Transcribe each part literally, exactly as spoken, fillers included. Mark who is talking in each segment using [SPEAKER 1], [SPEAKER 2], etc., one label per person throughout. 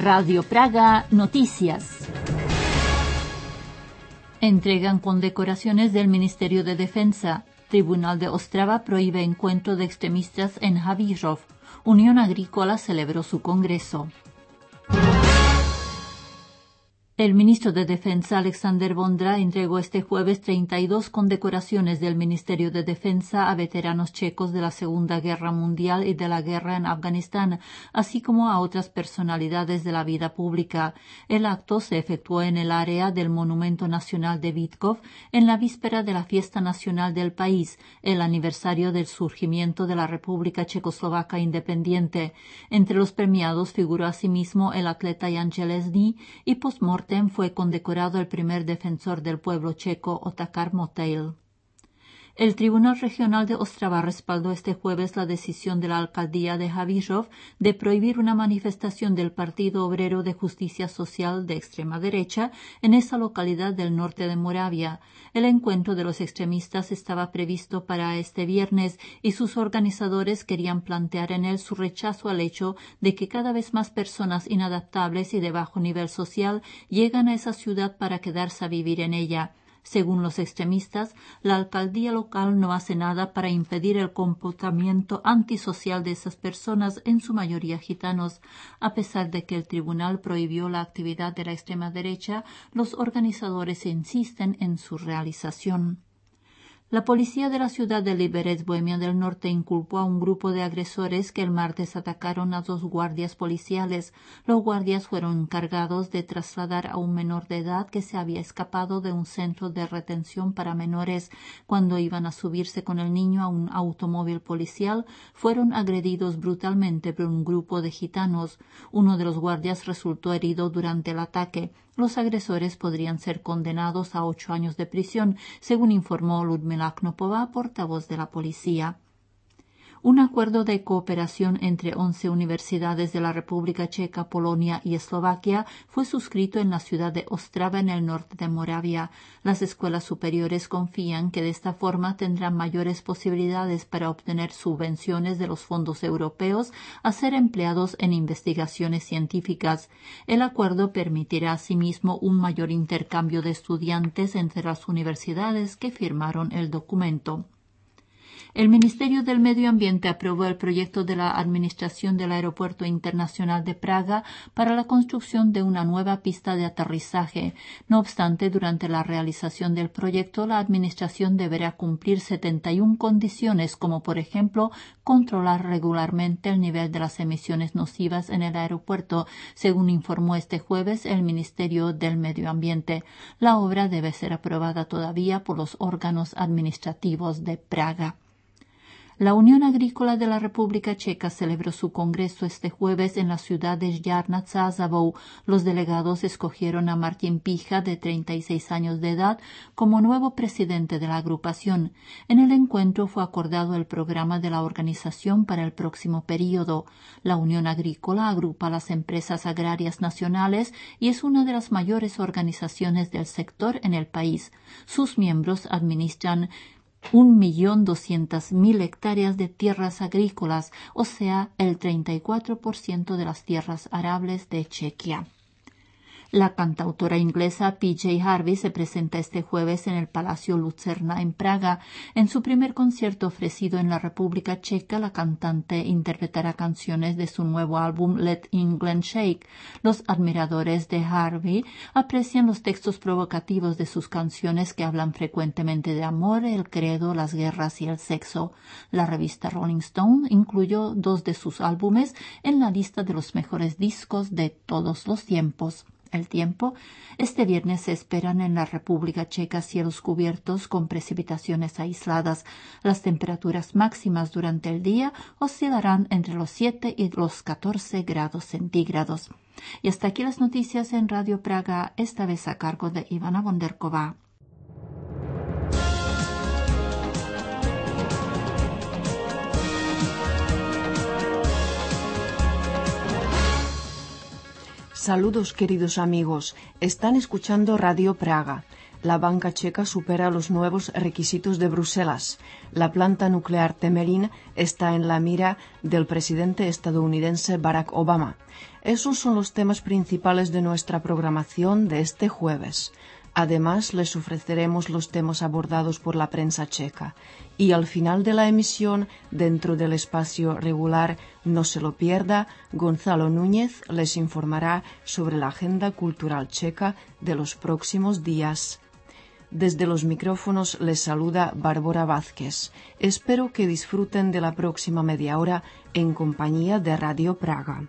[SPEAKER 1] Radio Praga Noticias. Entregan condecoraciones del Ministerio de Defensa. Tribunal de Ostrava prohíbe encuentro de extremistas en Havířov. Unión Agrícola celebró su congreso. El ministro de Defensa, Alexander Vondra, entregó este jueves treinta y dos condecoraciones del Ministerio de Defensa a veteranos checos de la Segunda Guerra Mundial y de la guerra en Afganistán, así como a otras personalidades de la vida pública. El acto se efectuó en el área del Monumento Nacional de Vítkov en la víspera de la fiesta nacional del país, el aniversario del surgimiento de la República Checoslovaca Independiente. Entre los premiados figuró asimismo el atleta Jan Železný y postmortem fue condecorado el primer defensor del pueblo checo, Otakar Motejl. El Tribunal Regional de Ostrava respaldó este jueves la decisión de la alcaldía de Havířov de prohibir una manifestación del Partido Obrero de Justicia Social de extrema derecha en esa localidad del norte de Moravia. El encuentro de los extremistas estaba previsto para este viernes y sus organizadores querían plantear en él su rechazo al hecho de que cada vez más personas inadaptables y de bajo nivel social llegan a esa ciudad para quedarse a vivir en ella. Según los extremistas, la alcaldía local no hace nada para impedir el comportamiento antisocial de esas personas, en su mayoría gitanos. A pesar de que el tribunal prohibió la actividad de la extrema derecha, los organizadores insisten en su realización. La policía de la ciudad de Liberec, Bohemia del Norte, inculpó a un grupo de agresores que el martes atacaron a dos guardias policiales. Los guardias fueron encargados de trasladar a un menor de edad que se había escapado de un centro de retención para menores. Cuando iban a subirse con el niño a un automóvil policial, fueron agredidos brutalmente por un grupo de gitanos. Uno de los guardias resultó herido durante el ataque. Los agresores podrían ser condenados a ocho años de prisión, según informó Ludmila Knopova, portavoz de la policía. Un acuerdo de cooperación entre once universidades de la República Checa, Polonia y Eslovaquia fue suscrito en la ciudad de Ostrava, en el norte de Moravia. Las escuelas superiores confían que de esta forma tendrán mayores posibilidades para obtener subvenciones de los fondos europeos a ser empleados en investigaciones científicas. El acuerdo permitirá asimismo un mayor intercambio de estudiantes entre las universidades que firmaron el documento. El Ministerio del Medio Ambiente aprobó el proyecto de la Administración del Aeropuerto Internacional de Praga para la construcción de una nueva pista de aterrizaje. No obstante, durante la realización del proyecto, la Administración deberá cumplir setenta y una condiciones, como por ejemplo, controlar regularmente el nivel de las emisiones nocivas en el aeropuerto, según informó este jueves el Ministerio del Medio Ambiente. La obra debe ser aprobada todavía por los órganos administrativos de Praga. La Unión Agrícola de la República Checa celebró su congreso este jueves en la ciudad de Jarnad Zářabou. Los delegados escogieron a Martin Pícha, de treinta y seis años de edad, como nuevo presidente de la agrupación. En el encuentro fue acordado el programa de la organización para el próximo período. La Unión Agrícola agrupa las empresas agrarias nacionales y es una de las mayores organizaciones del sector en el país. Sus miembros administran un millón doscientas mil hectáreas de tierras agrícolas, o sea, el treinta y cuatro por ciento de las tierras arables de Chequia. La cantautora inglesa P J Harvey se presenta este jueves en el Palacio Lucerna en Praga. En su primer concierto ofrecido en la República Checa, la cantante interpretará canciones de su nuevo álbum Let England Shake. Los admiradores de Harvey aprecian los textos provocativos de sus canciones, que hablan frecuentemente de amor, el credo, las guerras y el sexo. La revista Rolling Stone incluyó dos de sus álbumes en la lista de los mejores discos de todos los tiempos. El tiempo. Este viernes se esperan en la República Checa cielos cubiertos con precipitaciones aisladas. Las temperaturas máximas durante el día oscilarán entre los siete y los catorce grados centígrados. Y hasta aquí las noticias en Radio Praga, esta vez a cargo de Ivana Bonderková.
[SPEAKER 2] Saludos, queridos amigos. Están escuchando Radio Praga. La banca checa supera los nuevos requisitos de Bruselas. La planta nuclear Temelín está en la mira del presidente estadounidense Barack Obama. Esos son los temas principales de nuestra programación de este jueves. Además, les ofreceremos los temas abordados por la prensa checa. Y al final de la emisión, dentro del espacio regular No se lo pierda, Gonzalo Núñez les informará sobre la agenda cultural checa de los próximos días. Desde los micrófonos les saluda Bárbara Vázquez. Espero que disfruten de la próxima media hora en compañía de Radio Praga.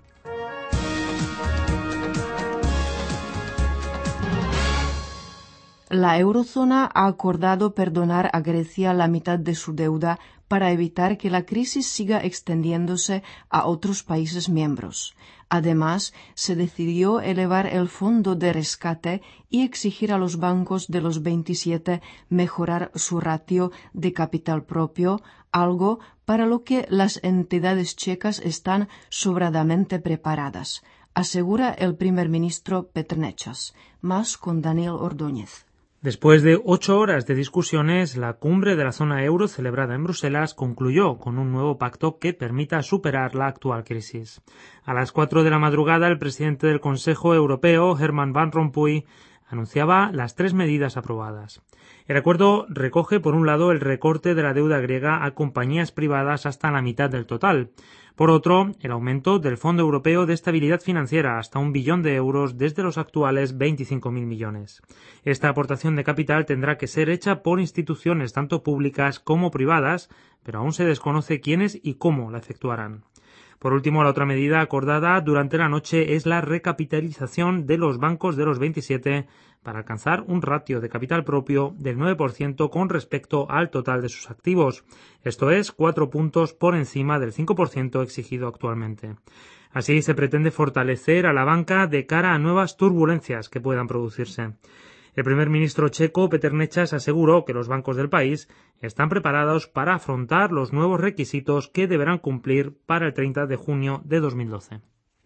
[SPEAKER 2] La eurozona ha acordado perdonar a Grecia la mitad de su deuda para evitar que la crisis siga extendiéndose a otros países miembros. Además, se decidió elevar el fondo de rescate y exigir a los bancos de los veintisiete mejorar su ratio de capital propio, algo para lo que las entidades checas están sobradamente preparadas, asegura el primer ministro Petr Nečas. Más con Daniel Ordóñez.
[SPEAKER 3] Después de ocho horas de discusiones, la cumbre de la zona euro celebrada en Bruselas concluyó con un nuevo pacto que permita superar la actual crisis. A las cuatro de la madrugada, el presidente del Consejo Europeo, Herman Van Rompuy, anunciaba las tres medidas aprobadas. El acuerdo recoge, por un lado, el recorte de la deuda griega a compañías privadas hasta la mitad del total. Por otro, el aumento del Fondo Europeo de Estabilidad Financiera hasta un billón de euros desde los actuales veinticinco mil millones. Esta aportación de capital tendrá que ser hecha por instituciones tanto públicas como privadas, pero aún se desconoce quiénes y cómo la efectuarán. Por último, la otra medida acordada durante la noche es la recapitalización de los bancos de los veintisiete para alcanzar un ratio de capital propio del nueve por ciento con respecto al total de sus activos, esto es, cuatro puntos por encima del cinco por ciento exigido actualmente. Así se pretende fortalecer a la banca de cara a nuevas turbulencias que puedan producirse. El primer ministro checo, Petr Nečas, aseguró que los bancos del país están preparados para afrontar los nuevos requisitos que deberán cumplir para el treinta de junio de dos mil doce.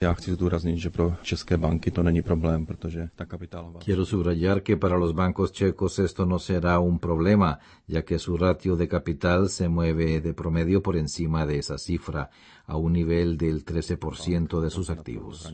[SPEAKER 4] Quiero subrayar que para los bancos checos esto no será un problema, ya que su ratio de capital se mueve de promedio por encima de esa cifra, a un nivel del trece por ciento de sus activos.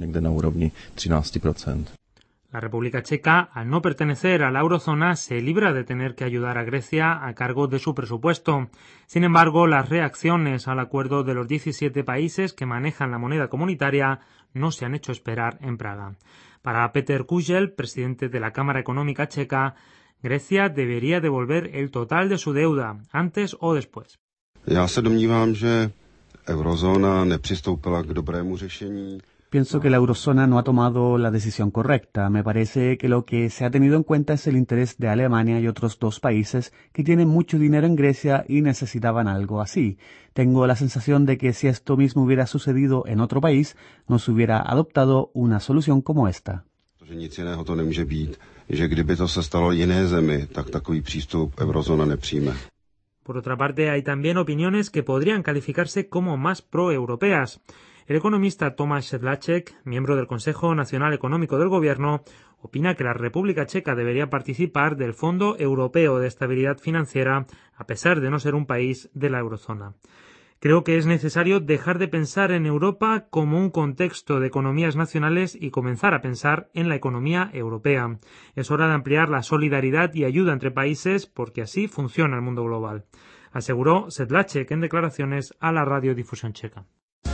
[SPEAKER 3] La República Checa, al no pertenecer a la eurozona, se libra de tener que ayudar a Grecia a cargo de su presupuesto. Sin embargo, las reacciones al acuerdo de los diecisiete países que manejan la moneda comunitaria no se han hecho esperar en Praga. Para Peter Kužel, presidente de la Cámara Económica Checa, Grecia debería devolver el total de su deuda, antes o después.
[SPEAKER 5] Já se domnívám, že eurozóna nepřistoupila k dobrému řešení.
[SPEAKER 6] Pienso que la eurozona no ha tomado la decisión correcta. Me parece que lo que se ha tenido en cuenta es el interés de Alemania y otros dos países que tienen mucho dinero en Grecia y necesitaban algo así. Tengo la sensación de que si esto mismo hubiera sucedido en otro país, no se hubiera adoptado una solución como esta.
[SPEAKER 5] Že nic jiného to nemůže být, že kdyby to se stalo jiné zemi, tak takový přístup eurozóna nepřijme.
[SPEAKER 3] Por otra parte, hay también opiniones que podrían calificarse como más proeuropeas. El economista Tomáš Sedláček, miembro del Consejo Nacional Económico del Gobierno, opina que la República Checa debería participar del Fondo Europeo de Estabilidad Financiera, a pesar de no ser un país de la eurozona. Creo que es necesario dejar de pensar en Europa como un contexto de economías nacionales y comenzar a pensar en la economía europea. Es hora de ampliar la solidaridad y ayuda entre países porque así funciona el mundo global, aseguró Sedláček en declaraciones a la radiodifusión checa.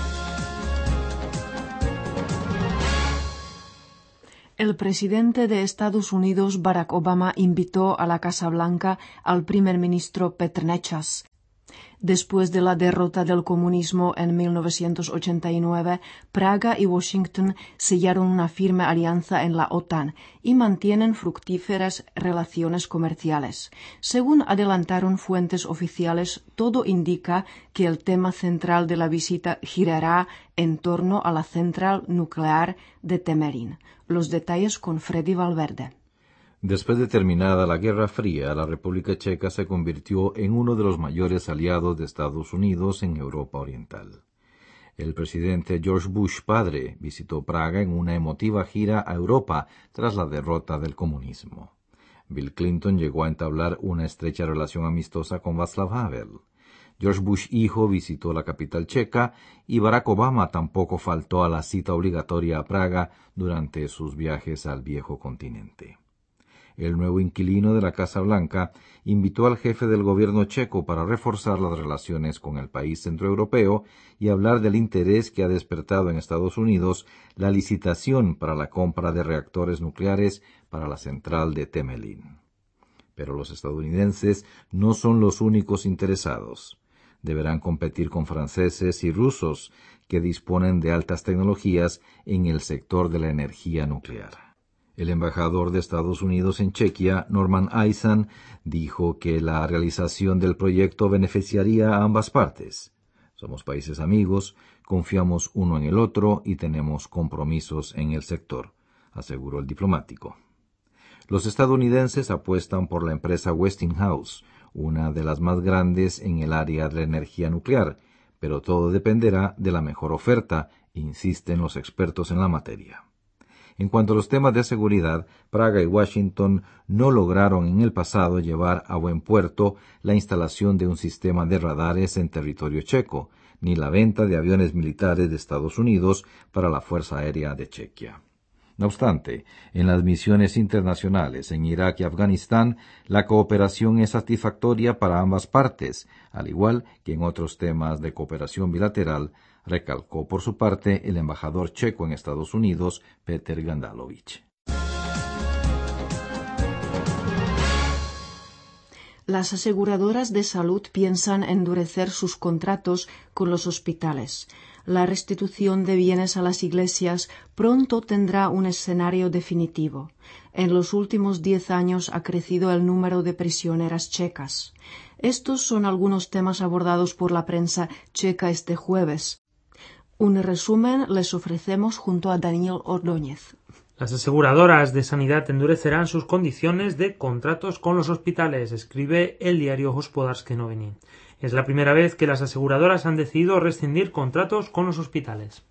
[SPEAKER 2] El presidente de Estados Unidos, Barack Obama, invitó a la Casa Blanca al primer ministro Petr Nečas. Después de la derrota del comunismo en mil novecientos ochenta y nueve, Praga y Washington sellaron una firme alianza en la OTAN y mantienen fructíferas relaciones comerciales. Según adelantaron fuentes oficiales, todo indica que el tema central de la visita girará en torno a la central nuclear de Temelín. Los detalles con Freddy Valverde.
[SPEAKER 4] Después de terminada la Guerra Fría, la República Checa se convirtió en uno de los mayores aliados de Estados Unidos en Europa Oriental. El presidente George Bush padre visitó Praga en una emotiva gira a Europa tras la derrota del comunismo. Bill Clinton llegó a entablar una estrecha relación amistosa con Václav Havel. George Bush hijo visitó la capital checa y Barack Obama tampoco faltó a la cita obligatoria a Praga durante sus viajes al viejo continente. El nuevo inquilino de la Casa Blanca invitó al jefe del gobierno checo para reforzar las relaciones con el país centroeuropeo y hablar del interés que ha despertado en Estados Unidos la licitación para la compra de reactores nucleares para la central de Temelín. Pero los estadounidenses no son los únicos interesados. Deberán competir con franceses y rusos que disponen de altas tecnologías en el sector de la energía nuclear. El embajador de Estados Unidos en Chequia, Norman Eisen, dijo que la realización del proyecto beneficiaría a ambas partes. Somos países amigos, confiamos uno en el otro y tenemos compromisos en el sector, aseguró el diplomático. Los estadounidenses apuestan por la empresa Westinghouse, una de las más grandes en el área de la energía nuclear, pero todo dependerá de la mejor oferta, insisten los expertos en la materia. En cuanto a los temas de seguridad, Praga y Washington no lograron en el pasado llevar a buen puerto la instalación de un sistema de radares en territorio checo, ni la venta de aviones militares de Estados Unidos para la Fuerza Aérea de Chequia. No obstante, en las misiones internacionales en Irak y Afganistán, la cooperación es satisfactoria para ambas partes, al igual que en otros temas de cooperación bilateral, recalcó por su parte el embajador checo en Estados Unidos, Peter Gandalovich.
[SPEAKER 2] Las aseguradoras de salud piensan endurecer sus contratos con los hospitales. La restitución de bienes a las iglesias pronto tendrá un escenario definitivo. En los últimos diez años ha crecido el número de prisioneras checas. Estos son algunos temas abordados por la prensa checa este jueves. Un resumen les ofrecemos junto a Daniel Ordóñez.
[SPEAKER 3] Las aseguradoras de sanidad endurecerán sus condiciones de contratos con los hospitales, escribe el diario Hospodarsky Noviny. Es la primera vez que las aseguradoras han decidido rescindir contratos con los hospitales.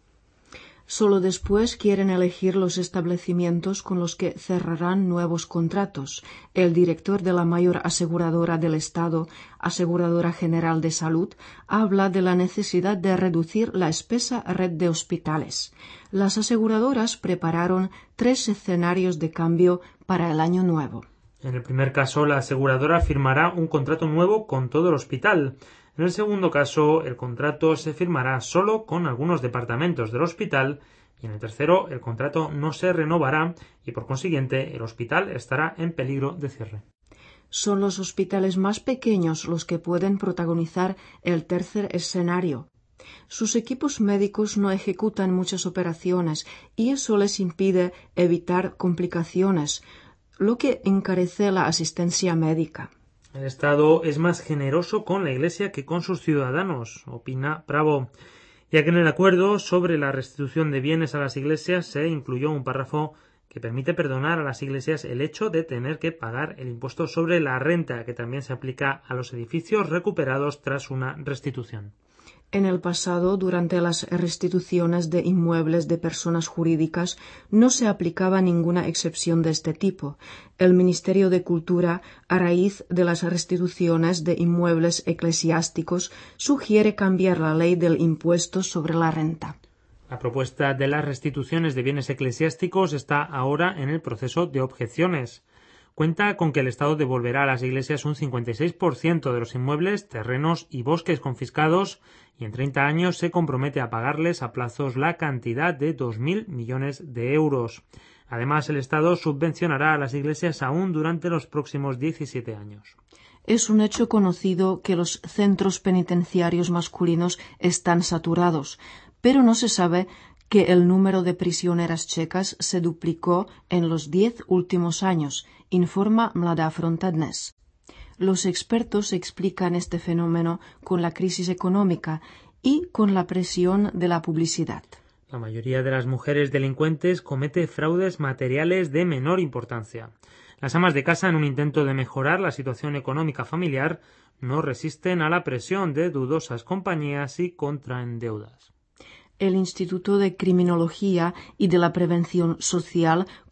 [SPEAKER 2] Solo después quieren elegir los establecimientos con los que cerrarán nuevos contratos. El director de la mayor aseguradora del Estado, Aseguradora General de Salud, habla de la necesidad de reducir la espesa red de hospitales. Las aseguradoras prepararon tres escenarios de cambio para el año nuevo.
[SPEAKER 3] En el primer caso, la aseguradora firmará un contrato nuevo con todo el hospital. En el segundo caso, el contrato se firmará solo con algunos departamentos del hospital y en el tercero, el contrato no se renovará y, por consiguiente, el hospital estará en peligro de cierre.
[SPEAKER 2] Son los hospitales más pequeños los que pueden protagonizar el tercer escenario. Sus equipos médicos no ejecutan muchas operaciones y eso les impide evitar complicaciones, lo que encarece la asistencia médica.
[SPEAKER 3] El Estado es más generoso con la Iglesia que con sus ciudadanos, opina Bravo, ya que en el acuerdo sobre la restitución de bienes a las iglesias se incluyó un párrafo que permite perdonar a las iglesias el hecho de tener que pagar el impuesto sobre la renta, que también se aplica a los edificios recuperados tras una restitución.
[SPEAKER 2] En el pasado, durante las restituciones de inmuebles de personas jurídicas, no se aplicaba ninguna excepción de este tipo. El Ministerio de Cultura, a raíz de las restituciones de inmuebles eclesiásticos, sugiere cambiar la ley del impuesto sobre la renta.
[SPEAKER 3] La propuesta de las restituciones de bienes eclesiásticos está ahora en el proceso de objeciones. Cuenta con que el Estado devolverá a las iglesias un cincuenta y seis por ciento de los inmuebles, terrenos y bosques confiscados y en treinta años se compromete a pagarles a plazos la cantidad de dos mil millones de euros. Además, el Estado subvencionará a las iglesias aún durante los próximos diecisiete años.
[SPEAKER 2] Es un hecho conocido que los centros penitenciarios masculinos están saturados, pero no se sabe que el número de prisioneras checas se duplicó en los diez últimos años, informa Mladá fronta dnes. Los expertos explican este fenómeno con la crisis económica y con la presión de la publicidad.
[SPEAKER 3] La mayoría de las mujeres delincuentes comete fraudes materiales de menor importancia. Las amas de casa, en un intento de mejorar la situación económica familiar, no resisten a la presión de dudosas compañías y contraen deudas.
[SPEAKER 2] El Instituto de Criminología y de la Prevención Social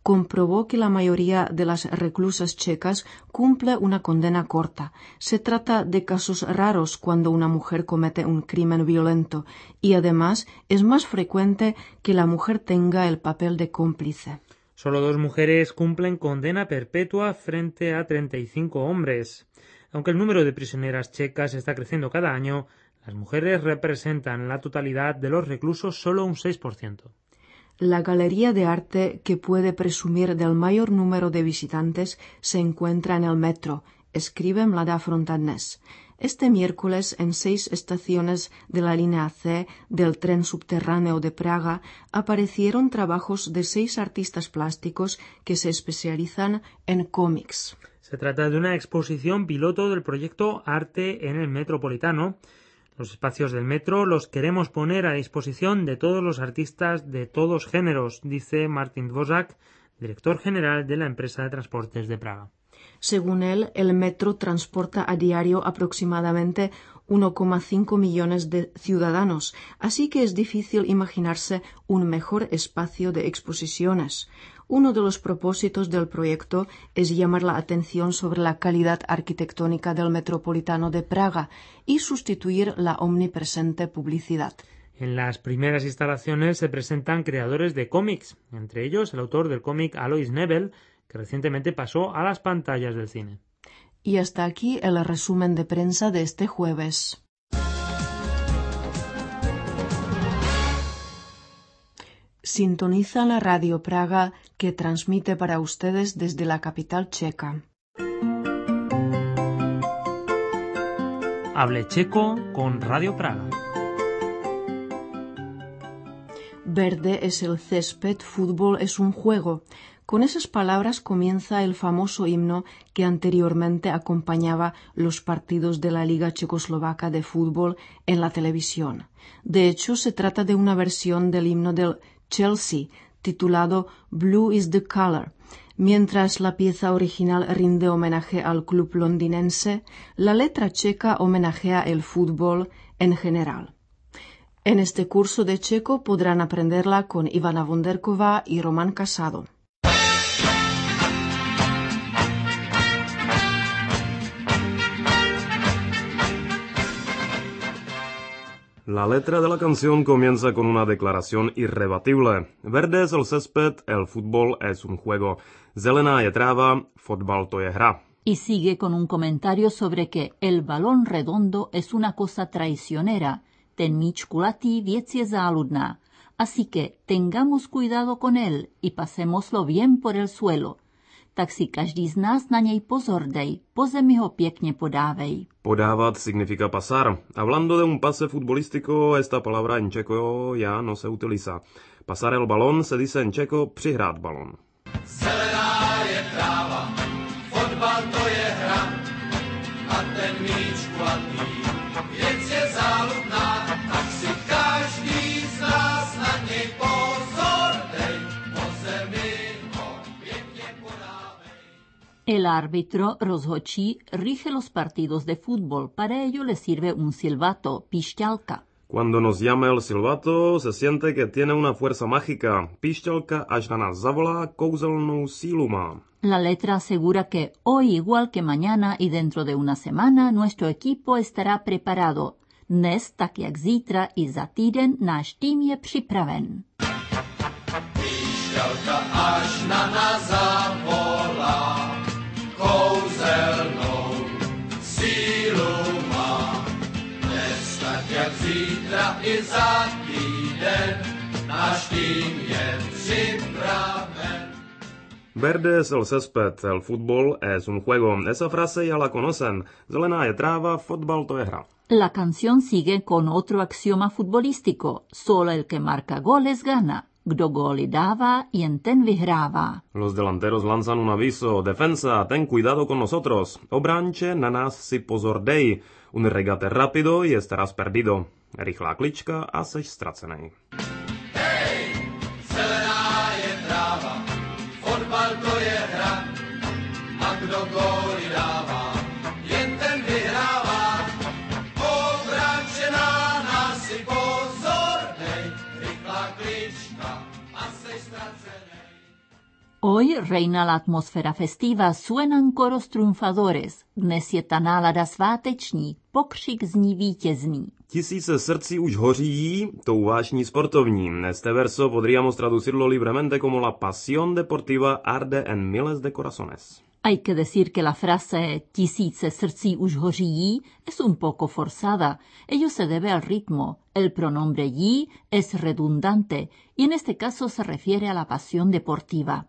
[SPEAKER 2] comprobó que la mayoría de las reclusas checas cumple una condena corta. Se trata de casos raros cuando una mujer comete un crimen violento y además es más frecuente que la mujer tenga el papel de cómplice.
[SPEAKER 3] Solo dos mujeres cumplen condena perpetua frente a treinta y cinco hombres. Aunque el número de prisioneras checas está creciendo cada año, las mujeres representan la totalidad de los reclusos solo un seis por ciento.
[SPEAKER 2] La galería de arte que puede presumir del mayor número de visitantes se encuentra en el metro, escribe Mladá fronta dnes. Este miércoles, en seis estaciones de la línea C del tren subterráneo de Praga, aparecieron trabajos de seis artistas plásticos que se especializan en cómics.
[SPEAKER 3] Se trata de una exposición piloto del proyecto Arte en el Metropolitano. Los espacios del metro los queremos poner a disposición de todos los artistas de todos géneros, dice Martin Dvořák, director general de la empresa de transportes de Praga.
[SPEAKER 2] Según él, el metro transporta a diario aproximadamente uno coma cinco millones de ciudadanos, así que es difícil imaginarse un mejor espacio de exposiciones. Uno de los propósitos del proyecto es llamar la atención sobre la calidad arquitectónica del Metropolitano de Praga y sustituir la omnipresente publicidad.
[SPEAKER 3] En las primeras instalaciones se presentan creadores de cómics, entre ellos el autor del cómic Alois Nebel, que recientemente pasó a las pantallas del cine.
[SPEAKER 2] Y hasta aquí el resumen de prensa de este jueves. Sintoniza la Radio Praga, que transmite para ustedes desde la capital checa.
[SPEAKER 3] Hable checo con Radio Praga.
[SPEAKER 2] Verde es el césped, fútbol es un juego. Con esas palabras comienza el famoso himno que anteriormente acompañaba los partidos de la Liga Checoslovaca de Fútbol en la televisión. De hecho, se trata de una versión del himno del Chelsea, titulado Blue is the Color. Mientras la pieza original rinde homenaje al club londinense, la letra checa homenajea el fútbol en general. En este curso de checo podrán aprenderla con Ivana Vonderková y Román Casado.
[SPEAKER 7] La letra de la canción comienza con una declaración irrebatible. Verde es el césped, el fútbol es un juego. Zelená je tráva, fotbal to je hra.
[SPEAKER 1] Y sigue con un comentario sobre que el balón redondo es una cosa traicionera, ten míč kulatý věc je záludná. Así que tengamos cuidado con él y pasémoslo bien por el suelo. Tak si každý z nás na něj pozor dej, po zemi ho pěkně podávej.
[SPEAKER 7] Podávat significa pasar. Hablando de un pase futbolístico, esta palabra en checo ya no se utiliza. Pasar el balón se dice en checo přihrát balón.
[SPEAKER 8] Zelená je tráva, fotbal to je hra, a ten míč kulatý, věc je záludná, tak si každý z nás na něj pozor dej, po zemi ho pěkně podávej.
[SPEAKER 1] El árbitro rozhodčí rige los partidos de fútbol. Para ello le sirve un silbato, pišťalka.
[SPEAKER 7] Cuando nos llama el silbato, se siente que tiene una fuerza mágica. Pišťalka až na nás zavolá, kouzelnou sílu má.
[SPEAKER 1] La letra asegura que hoy, igual que mañana y dentro de una semana, nuestro equipo estará preparado. Dnes, tak jak zítra i za týden, náš tým je připraven.
[SPEAKER 8] Pišťalka až na nás zavolá, kouzelnou sílu má. Dnes tak jak zítra i za týden, náš tým je připraven.
[SPEAKER 7] Verde es el césped, el fútbol es un juego. Esa frase ya la conocen. Zelená je tráva, fotbal to je hra.
[SPEAKER 1] La canción sigue con otro axioma futbolístico. Solo el que marca goles gana. Kdo góly dává, jen ten vyhrává.
[SPEAKER 7] Los delanteros lanzan un aviso. Defensa, ten cuidado con nosotros. Obránče, na nás si pozor dej. Un regate rápido y estarás perdido. Rychlá klička a seš ztracenej.
[SPEAKER 8] Hej, zelená je tráva, fotbal to je hra, a kdo góly dává, jen ten vyhrává. Obránče, na nás si pozor dej, rychlá klička a seš ztracenej.
[SPEAKER 1] Hoy reina la atmosfera festiva, suenan koros triunfadores. Dnes je ta nálada sváteční, pokřik zní vítězný.
[SPEAKER 7] Tisíce srdcí už hoří tou vášní sportovní. Este verso podríamos traducirlo libremente como la pasión deportiva arde en miles de corazones.
[SPEAKER 1] Hay que decir que la frase tisíce srdcí už hoří es un poco forzada. Ello se debe al ritmo. El pronombre jí es redundante y en este caso se refiere a la pasión deportiva.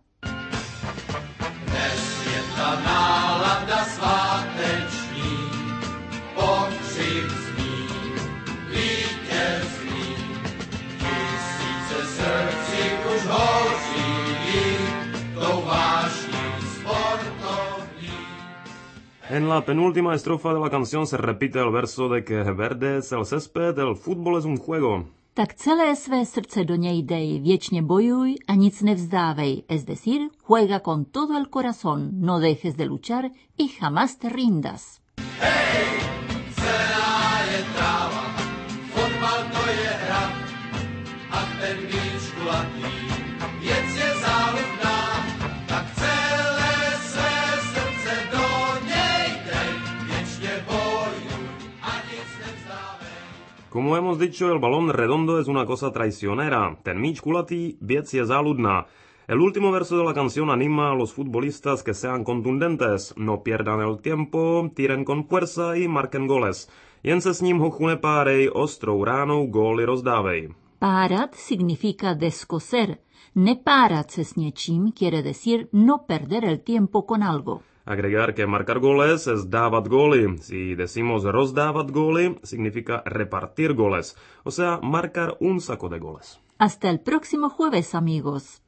[SPEAKER 8] Dnes je ta nálada sváteční, pokřik zní, vítězný. Tisíce srdcí už hoří tou vášní sportovní.
[SPEAKER 7] En la penúltima estrofa de la canción se repite el verso de que verde es el césped, el fútbol es un juego.
[SPEAKER 1] Tak celé své srdce do něj dej, věčně bojuj a nic nevzdávej, es decir, juega con todo el corazón, no dejes de luchar y jamás te rindas.
[SPEAKER 8] Hej, zelená je tráva, fotbal to je hra, a ten míč kulatý, věc je záludná, tak celé své srdce do něj dej, věčně bojuj a nic nevzdávej.
[SPEAKER 7] Como hemos dicho, el balón redondo es una cosa traicionera. Ten míč kulatý, věc je záludná. El último verso de la canción anima a los futbolistas que sean contundentes, no pierdan el tiempo, tiren con fuerza y marquen goles. Jen se s ním hochu nepárej, ostrou ránou góly rozdávej.
[SPEAKER 1] Párat significa descoser. Nepárat se s něčím quiere decir no perder el tiempo con algo.
[SPEAKER 7] Agregar que marcar goles es dávat góly. Si decimos rozdávat góly, significa repartir goles, o sea, marcar un saco de goles.
[SPEAKER 1] Hasta el próximo jueves, amigos.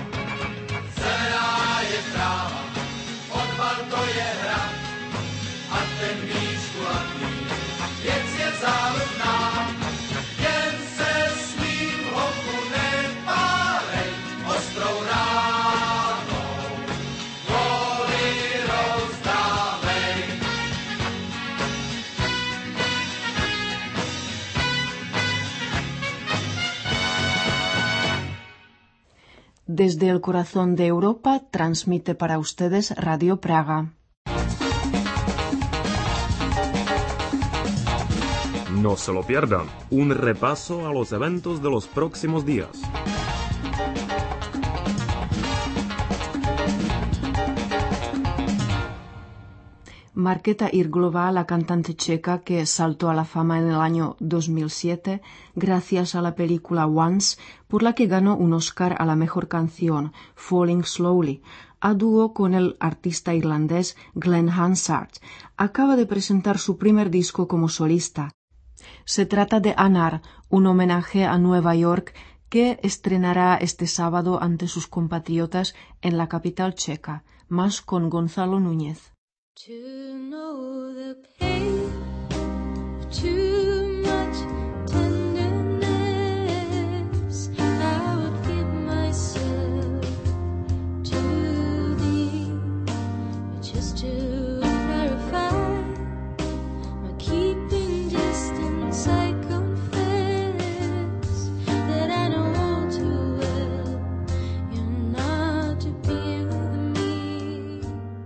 [SPEAKER 8] Zelená je tráva, fotbal to je hra, a ten míč kulatý, věc je záludná, jen se s ním hochu nepárej, ostrou ránou, góly rozdávej.
[SPEAKER 2] Desde el corazón de Europa transmite para ustedes Radio Praga.
[SPEAKER 7] No se lo pierdan. Un repaso a los eventos de los próximos días.
[SPEAKER 2] Markéta Irglová, la cantante checa que saltó a la fama en el año dos mil siete gracias a la película Once, por la que ganó un Oscar a la mejor canción, Falling Slowly, a dúo con el artista irlandés Glenn Hansard, acaba de presentar su primer disco como solista. Se trata de Anar, un homenaje a Nueva York que estrenará este sábado ante sus compatriotas en la capital checa, más con Gonzalo Núñez.
[SPEAKER 9] To know the pain, too much tenderness, I would give myself to thee, just to verify my keeping distance. I confess that I know all too well you're not to be with me.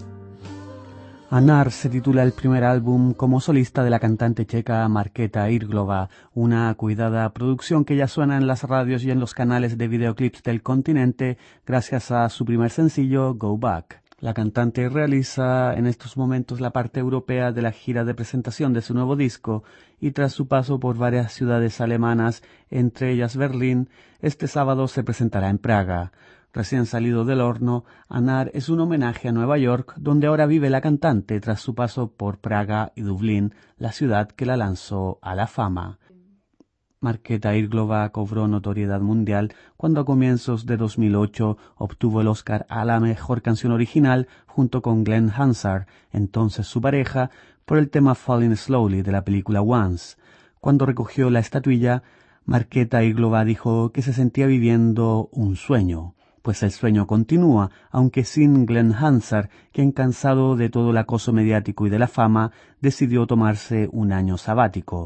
[SPEAKER 6] Anar se titula el primer álbum como solista de la cantante checa Markéta Irglová, una cuidada producción que ya suena en las radios y en los canales de videoclips del continente gracias a su primer sencillo Go Back. La cantante realiza en estos momentos la parte europea de la gira de presentación de su nuevo disco y tras su paso por varias ciudades alemanas, entre ellas Berlín, este sábado se presentará en Praga. Recién salido del horno, Anar es un homenaje a Nueva York, donde ahora vive la cantante tras su paso por Praga y Dublín, la ciudad que la lanzó a la fama. Markéta Irglová cobró notoriedad mundial cuando a comienzos de dos mil ocho obtuvo el Oscar a la mejor canción original junto con Glenn Hansard, entonces su pareja, por el tema Falling Slowly de la película Once. Cuando recogió la estatuilla, Markéta Irglová dijo que se sentía viviendo un sueño. Pues el sueño continúa, aunque sin Glenn Hansard, quien cansado de todo el acoso mediático y de la fama, decidió tomarse un año sabático.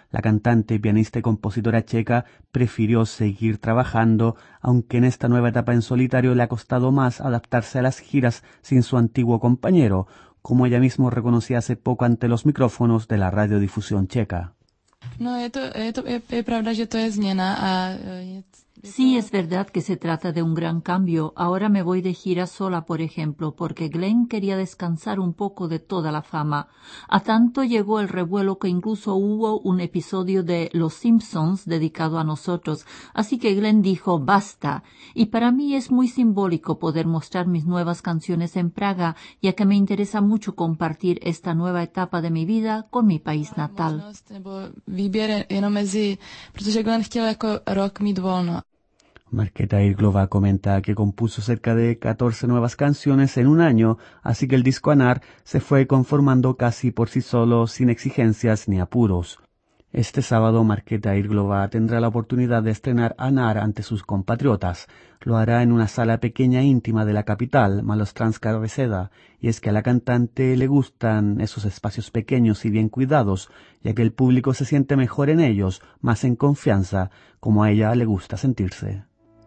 [SPEAKER 6] La cantante, pianista y compositora checa prefirió seguir trabajando, aunque en esta nueva etapa en solitario le ha costado más adaptarse a las giras sin su antiguo compañero, como ella misma reconocía hace poco ante los micrófonos de la radiodifusión checa.
[SPEAKER 10] No, je to, je to, je, je pravda, že to je změna a je,
[SPEAKER 1] Sí, es verdad que se trata de un gran cambio. Ahora me voy de gira sola, por ejemplo, porque Glenn quería descansar un poco de toda la fama. A tanto llegó el revuelo que incluso hubo un episodio de Los Simpsons dedicado a nosotros. Así que Glenn dijo basta. Y para mí es muy simbólico poder mostrar mis nuevas canciones en Praga, ya que me interesa mucho compartir esta nueva etapa de mi vida con mi país natal.
[SPEAKER 10] nebo výběr jenom mezi, protože Glenn chtěl jako rok mít volno.
[SPEAKER 6] Markéta Irglova comenta que compuso cerca de catorce nuevas canciones en un año, así que el disco Anar se fue conformando casi por sí solo, sin exigencias ni apuros. Este sábado Markéta Irglova tendrá la oportunidad de estrenar Anar ante sus compatriotas. Lo hará en una sala pequeña e íntima de la capital, Malostranska Beseda, y es que a la cantante le gustan esos espacios pequeños y bien cuidados, ya que el público se siente mejor en ellos, más en confianza, como a ella le gusta sentirse.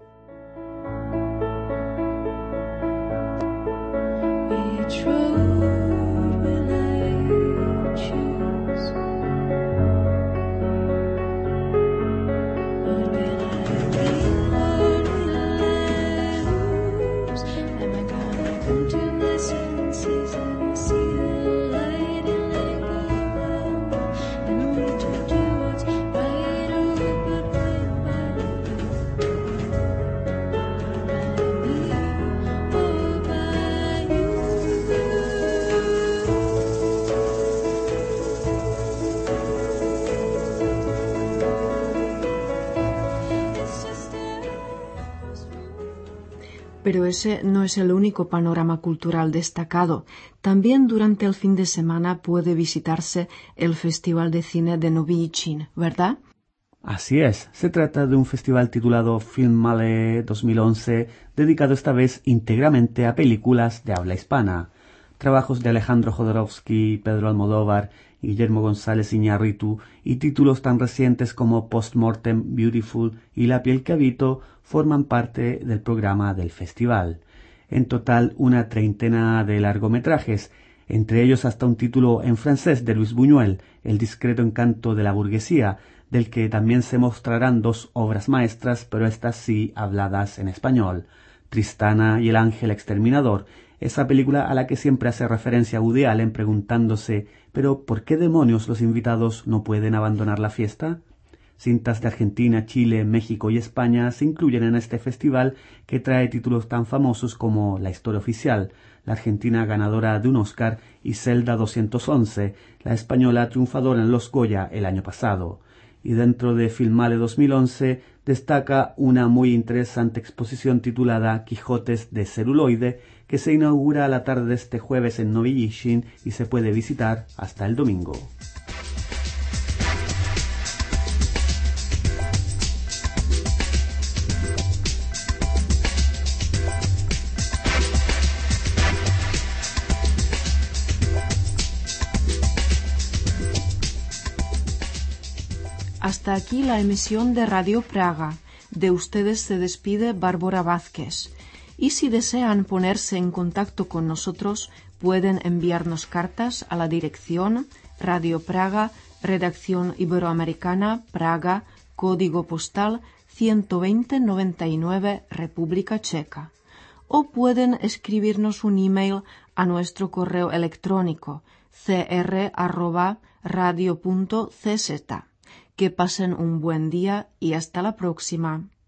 [SPEAKER 2] Pero ese no es el único panorama cultural destacado. También durante el fin de semana puede visitarse el Festival de Cine de Nový Jičín, ¿verdad?
[SPEAKER 6] Así es, se trata de un festival titulado Filmale dos mil once, dedicado esta vez íntegramente a películas de habla hispana. Trabajos de Alejandro Jodorowsky, Pedro Almodóvar, Guillermo González Iñárritu y títulos tan recientes como Postmortem, Beautiful y La piel que habito forman parte del programa del festival. En total, una treintena de largometrajes, entre ellos hasta un título en francés de Luis Buñuel, El discreto encanto de la burguesía, del que también se mostrarán dos obras maestras, pero estas sí habladas en español, Tristana y el ángel exterminador, esa película a la que siempre hace referencia Woody Allen preguntándose ¿pero por qué demonios los invitados no pueden abandonar la fiesta? Cintas de Argentina, Chile, México y España se incluyen en este festival que trae títulos tan famosos como La historia oficial, la argentina ganadora de un Oscar, y Zelda doscientos once, la española triunfadora en los Goya el año pasado. Y dentro de Filmale dos mil once destaca una muy interesante exposición titulada Quijotes de celuloide, que se inaugura a la tarde de este jueves en Nový Jičín y se puede visitar hasta el domingo.
[SPEAKER 2] Hasta aquí la emisión de Radio Praga. De ustedes se despide Bárbara Vázquez. Y si desean ponerse en contacto con nosotros, pueden enviarnos cartas a la dirección Radio Praga, Redacción Iberoamericana, Praga, Código Postal ciento veinte noventa y nueve, República Checa. O pueden escribirnos un email a nuestro correo electrónico c r arroba radio punto c z. Que pasen un buen día y hasta la próxima.